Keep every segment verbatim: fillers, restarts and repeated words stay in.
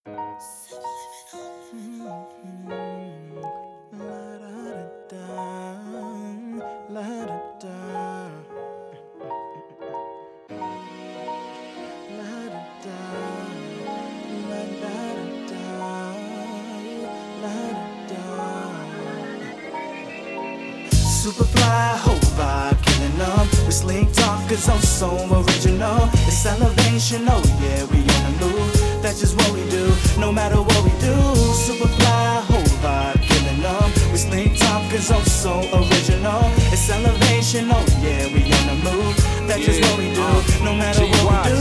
Superfly, whole vibe, killing them. We slick talkers, oh so original. It's elevation, oh yeah, we on the move. That's just what we do, no matter what we do. Superfly, whole vibe, killing them. We slick talkers, oh so original. It's elevation, oh yeah, we on the move. That's just what we do, uh, no matter G what we do.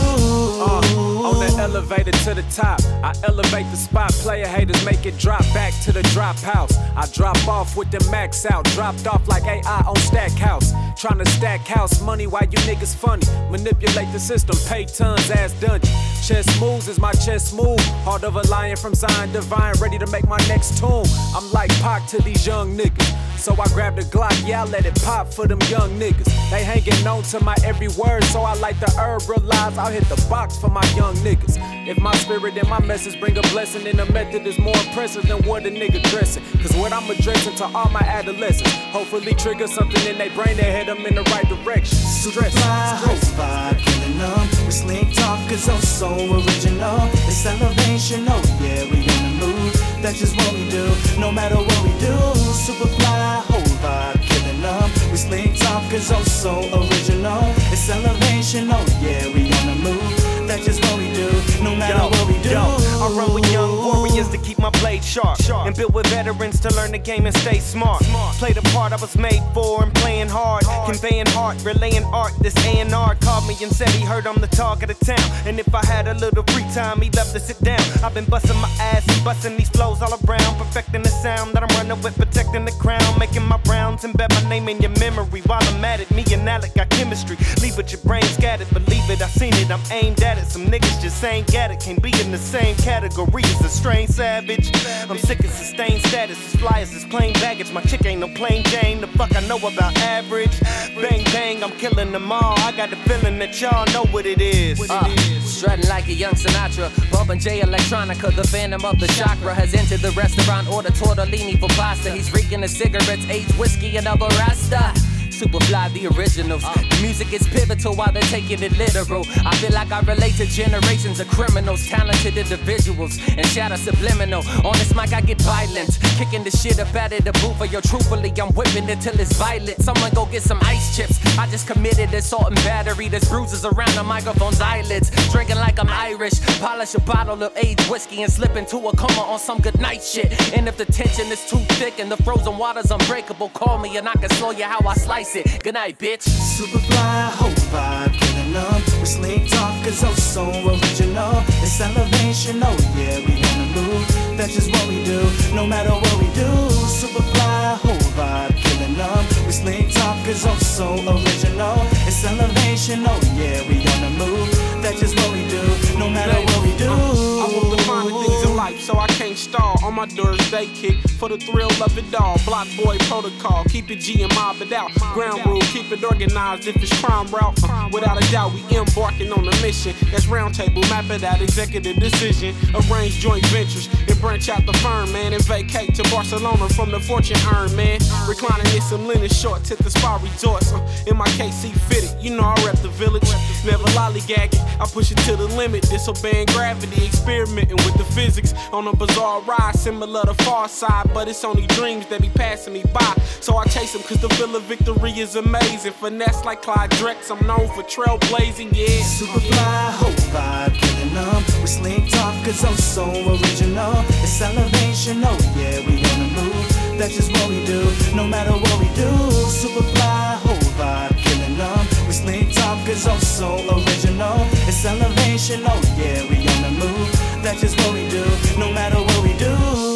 Uh, on the elevator to the top, I elevate the spot. Player haters make it drop back to the drop house. I drop off with the max out, dropped off like A I on Stackhouse. Tryna stack house money while you niggas funny. Manipulate the system, pay tons, ass dungeon. Chess moves is my chess move. Heart of a lion from Zion Divine, ready to make my next tune. I'm like Pac to these young niggas. So I grab the Glock, yeah, I let it pop for them young niggas. They hanging on to my every word, so I like the herb, realize I'll hit the box for my young niggas. If my spirit and my message bring a blessing, then the method is more impressive than what a nigga dressing. Cause what I'm addressing to all my adolescents, hopefully trigger something in their brain that head them in the right direction. Stress, Superfly, stress, vibe, killing them. We slick talkers, oh so original. It's elevation, oh yeah, we on the move. That's just what we do, no matter what we do. Superfly, whole vibe, killing them. We slick talkers, oh so original. It's elevation, oh yeah, we on the move. That's just what we do, no matter yo, what we do. Yo, I run with young warriors to keep my blade sharp, sharp. And build with veterans to learn the game and stay smart. smart. Play the part I was made for and playing hard, hard. Conveying heart, relaying art. This A and R called me and said he heard I'm the talk of the town. And if I had a little free time, he'd love to sit down. I've been busting my ass and busting these flows all around, perfecting the sound that I'm running with, protecting the crown, making my rounds, embed my name in your memory. While I'm at it, me and Alec got chemistry. Leave with your brain scattered, believe it, I seen it, I'm aimed at it. Some niggas just ain't got it, can't be in the same category as a strange savage. I'm sick of sustained status, as fly as this plain baggage. My chick ain't no plain Jane, the fuck I know about average. Bang bang, I'm killing them all. I got the feeling that y'all know what it is. Uh, strutting like a young Sinatra, bumping J Electronica. The phantom of the chakra has entered the restaurant. Order tortellini for pasta. He's reeking the cigarettes, aged whiskey, and other rasta. Superfly, the originals. The music is pivotal while they're taking it literal. I feel like I relate to generations of criminals, talented individuals, and shatter subliminal. On this mic, I get violent, kicking the shit up out of the booth. For yo, truthfully, I'm whipping it till it's violent. Someone go get some ice chips. I just committed assault and battery. There's bruises around the microphone's eyelids. Drinking like I'm Irish. Polish a bottle of aged whiskey and slip into a coma on some good night shit. And if the tension is too thick and the frozen water's unbreakable, call me and I can show you how I slice it. Good night, bitch. Superfly, whole vibe, killing them. We slick talkers, oh so original. It's elevation, oh yeah, we on the move. That's just what we do, no matter what we do. Superfly, whole vibe, killing them. We slick talkers, oh so original. It's elevation, oh yeah, we on the move. That's just what we do, no matter what we do. Uh, I want the finer things in life, so I can't stall. On my doors, they kick for the thrill of it all. Block boy protocol, keep it G and mob it out. Ground rule, keep it organized if it's crime route. Uh, without a doubt, we embarking on a mission. That's round table, map it out, executive decision. Arrange joint ventures and branch out the firm, man. And vacate to Barcelona from the fortune earned, man. Reclining in some linen shorts at the spa resorts. Uh, in my K C fitted, you know I rep the village. Never lollygagging, I push it to the limit. Disobeying gravity, experimenting with the physics. On a bizarre ride, similar to Far Side, but it's only dreams that be passing me by. So I chase them cause the feel of victory is amazing. Finesse like Clyde Drex, I'm known for trailblazing, yeah. Superfly, whole vibe, killing them. We slick talkers, oh so original. It's elevation, oh yeah, we on the move. That's just what we do, no matter what we do. Superfly, whole vibe, killing them. We slick talkers, oh so original. It's elevation, oh yeah, we on the move. That's just what we do, no matter what we do.